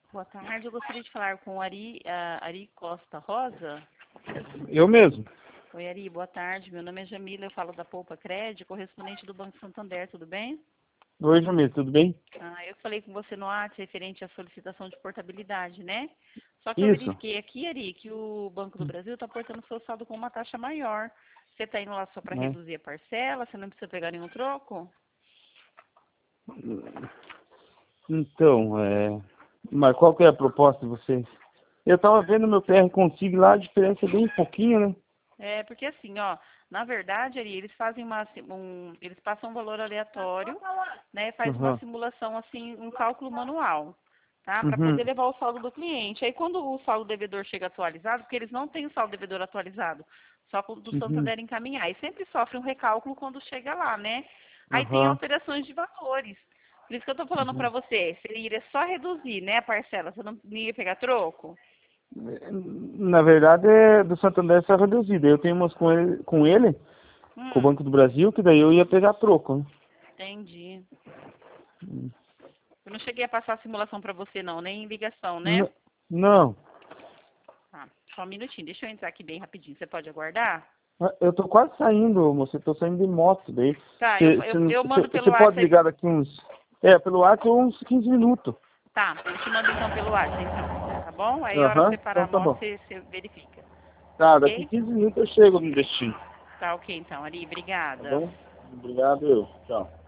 Boa tarde, eu gostaria de falar com Ari Costa Rosa. Eu mesmo. Oi, Ari, boa tarde. Meu nome é Jamila, eu falo da Poupa Crédito, correspondente do Banco Santander, tudo bem? Oi, Jamila, tudo bem? Eu falei com você no WhatsApp referente à solicitação de portabilidade, né? Só que eu Isso. verifiquei aqui, Ari, que o Banco do Brasil está portando seu saldo com uma taxa maior. Você está indo lá só para Né? reduzir a parcela? Você não precisa pegar nenhum troco? Então, mas qual que é a proposta de vocês? Eu tava vendo meu PR Consigo lá, a diferença é bem pouquinho, né? É, porque assim, ó, na verdade, Ari, eles fazem eles passam um valor aleatório, né? Faz uma Uhum. simulação, assim, um cálculo manual, tá? Para Uhum. poder levar o saldo do cliente. Aí quando o saldo devedor chega atualizado, porque eles não têm o saldo devedor atualizado, só quando o Uhum. Santander encaminhar. E sempre sofre um recálculo quando chega lá, né? Aí tem Uhum. alterações de valores. Por isso que eu tô falando para Uhum. você, você iria só reduzir, né, a parcela, você não ia pegar troco? Na verdade, do Santander só reduzido. Eu tenho umas com o Banco do Brasil, que daí eu ia pegar troco, né? Entendi. Eu não cheguei a passar a simulação para você não, nem em ligação, né? N- Não. Tá, só um minutinho, deixa eu entrar aqui bem rapidinho. Você pode aguardar? Eu tô quase saindo, moça. Eu tô saindo de moto. Daí Tá, eu mando pelo você pode WhatsApp. ligar daqui uns... pelo WhatsApp uns 15 minutos. Tá, eu te mando então pelo WhatsApp, então. Tá bom? Aí a hora que Aham, você parar então a tá moto, bom. você verifica. Tá, daqui Ok? 15 minutos eu chego no destino. Tá ok então, Ari. Tá Obrigada. bom? Obrigado, eu. Tchau.